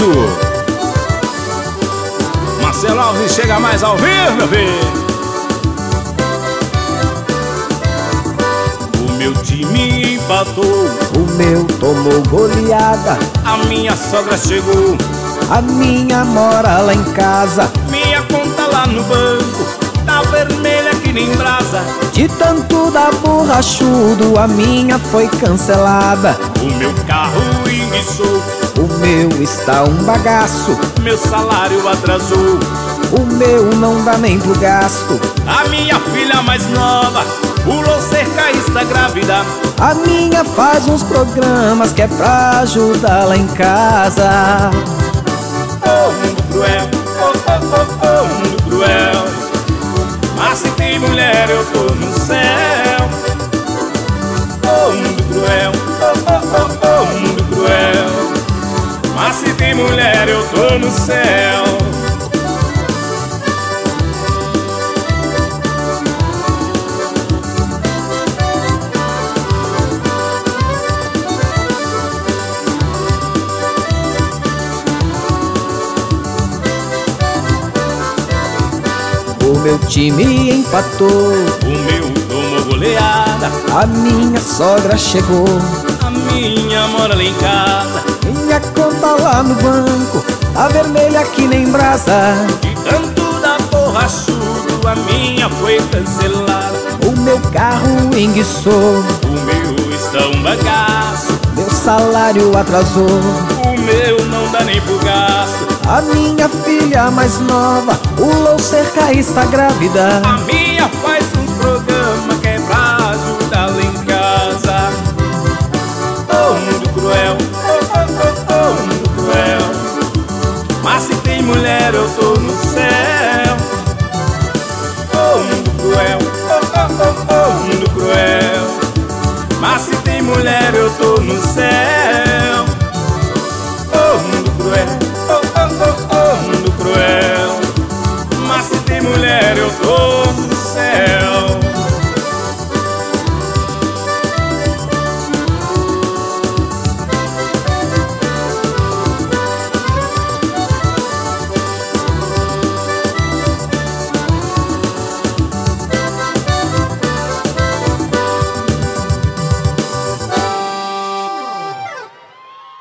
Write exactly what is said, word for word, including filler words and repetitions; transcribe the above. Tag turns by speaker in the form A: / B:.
A: isso! Marcelo Alves chega mais ao vivo, meu filho. O meu time empatou,
B: o meu tomou goleada,
A: a minha sogra chegou,
B: a minha mora lá em casa,
A: minha conta lá no banco tá vermelha que nem brasa.
B: De tanto dar borrachudo, a minha foi cancelada.
A: O meu carro enguiçou,
B: o meu está um bagaço,
A: meu salário atrasou,
B: o meu não dá nem pro gasto.
A: A minha filha mais nova pulou cerca e está grávida.
B: A minha faz uns programas que é pra ajudar lá em casa.
A: Oh, mundo cruel, oh, oh, oh, oh, mundo cruel. Mas se tem mulher eu tô no céu. Oh, mundo cruel, oh, oh, oh, oh, mundo cruel. Mas se tem mulher eu tô no céu.
B: O meu time empatou,
A: o meu tomou goleada,
B: a minha sogra chegou,
A: a minha mora lá em casa,
B: minha conta lá no banco tá vermelha que nem brasa.
A: De tanto da borrachudo, a minha foi cancelada.
B: O meu carro enguiçou,
A: o meu está um bagaço,
B: meu salário atrasou,
A: o meu não dá nem pro gasto.
B: A minha filha mais nova pulou cerca e está grávida.
A: A minha faz uns programas que é pra ajudar lá em casa. Oh, mundo cruel, oh, oh, oh, oh, mundo cruel. Mas se tem mulher eu tô no céu. Oh, mundo cruel, oh, oh, oh, oh, mundo cruel. Mas se tem mulher eu tô no céu. Oh, mundo cruel, oh, oh, oh, oh, mundo cruel. Mas se tem mulher eu tô